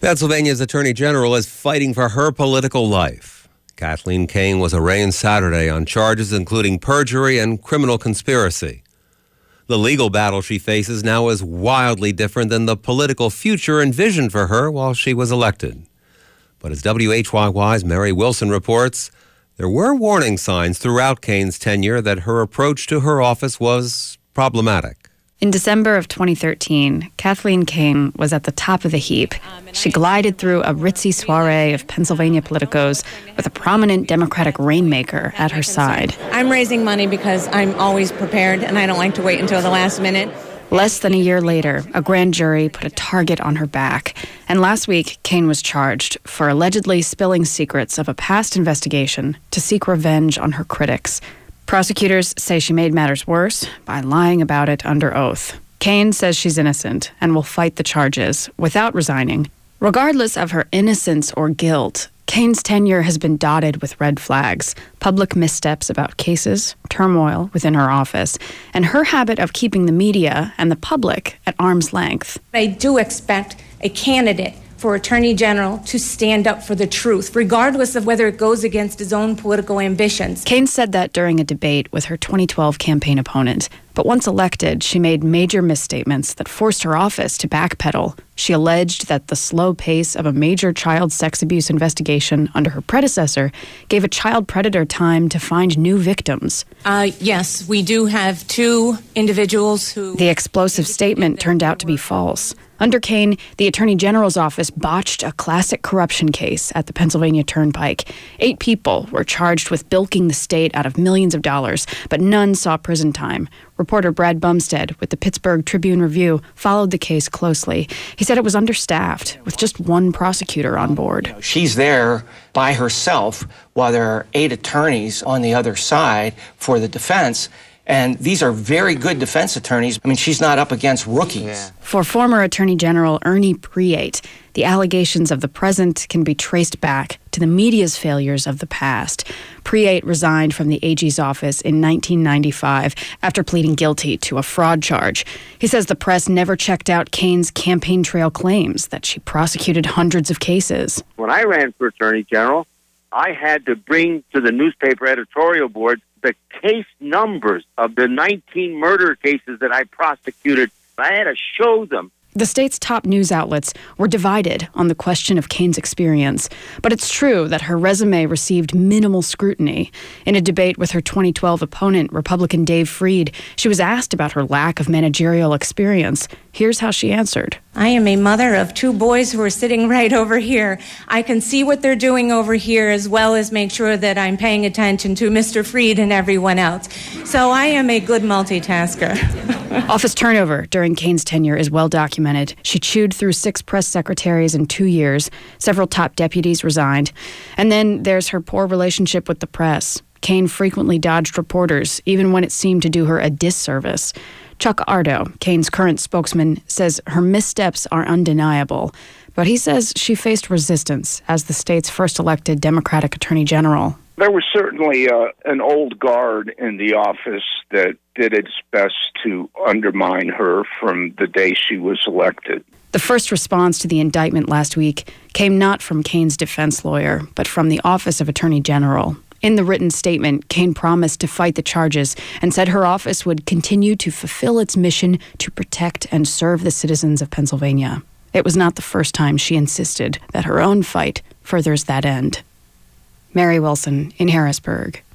Pennsylvania's Attorney General is fighting for her political life. Kathleen Kane was arraigned Saturday on charges including perjury and criminal conspiracy. The legal battle she faces now is wildly different than the political future envisioned for her while she was elected. But as WHYY's Mary Wilson reports, there were warning signs throughout Kane's tenure that her approach to her office was problematic. In December of 2013, Kathleen Kane was at the top of the heap. She glided through a ritzy soiree of Pennsylvania politicos with a prominent Democratic rainmaker at her side. I'm raising money because I'm always prepared, and I don't like to wait until the last minute. Less than a year later, a grand jury put a target on her back. And last week, Kane was charged for allegedly spilling secrets of a past investigation to seek revenge on her critics. Prosecutors say she made matters worse by lying about it under oath. Kane says she's innocent and will fight the charges without resigning. Regardless of her innocence or guilt, Kane's tenure has been dotted with red flags, public missteps about cases, turmoil within her office, and her habit of keeping the media and the public at arm's length. I do expect a candidate for Attorney General to stand up for the truth, regardless of whether it goes against his own political ambitions. Kane said that during a debate with her 2012 campaign opponent. But once elected, she made major misstatements that forced her office to backpedal. She alleged that the slow pace of a major child sex abuse investigation under her predecessor gave a child predator time to find new victims. Yes, we do have two individuals who... The explosive statement turned out to be false. Under Kane, the Attorney General's office botched a classic corruption case at the Pennsylvania Turnpike. 8 people were charged with bilking the state out of millions of dollars, but none saw prison time. Reporter Brad Bumstead with the Pittsburgh Tribune-Review followed the case closely. He said it was understaffed, with just one prosecutor on board. She's there by herself while there are 8 attorneys on the other side for the defense. And these are very good defense attorneys. I mean, she's not up against rookies. Yeah. For former Attorney General Ernie Priate, the allegations of the present can be traced back to the media's failures of the past. Priate resigned from the AG's office in 1995 after pleading guilty to a fraud charge. He says the press never checked out Kane's campaign trail claims that she prosecuted hundreds of cases. When I ran for Attorney General, I had to bring to the newspaper editorial board the case numbers of the 19 murder cases that I prosecuted. I had to show them. The state's top news outlets were divided on the question of Kane's experience, but it's true that her resume received minimal scrutiny. In a debate with her 2012 opponent, Republican Dave Freed, she was asked about her lack of managerial experience. Here's how she answered. I am a mother of 2 boys who are sitting right over here. I can see what they're doing over here as well as make sure that I'm paying attention to Mr. Freed and everyone else. So I am a good multitasker. Office turnover during Kane's tenure is well documented. She chewed through 6 press secretaries in 2 years. Several top deputies resigned. And then there's her poor relationship with the press. Kane frequently dodged reporters, even when it seemed to do her a disservice. Chuck Ardo, Kane's current spokesman, says her missteps are undeniable, but he says she faced resistance as the state's first elected Democratic Attorney General. There was certainly an old guard in the office that did its best to undermine her from the day she was elected. The first response to the indictment last week came not from Kane's defense lawyer, but from the Office of Attorney General. In the written statement, Kane promised to fight the charges and said her office would continue to fulfill its mission to protect and serve the citizens of Pennsylvania. It was not the first time she insisted that her own fight furthers that end. Mary Wilson in Harrisburg.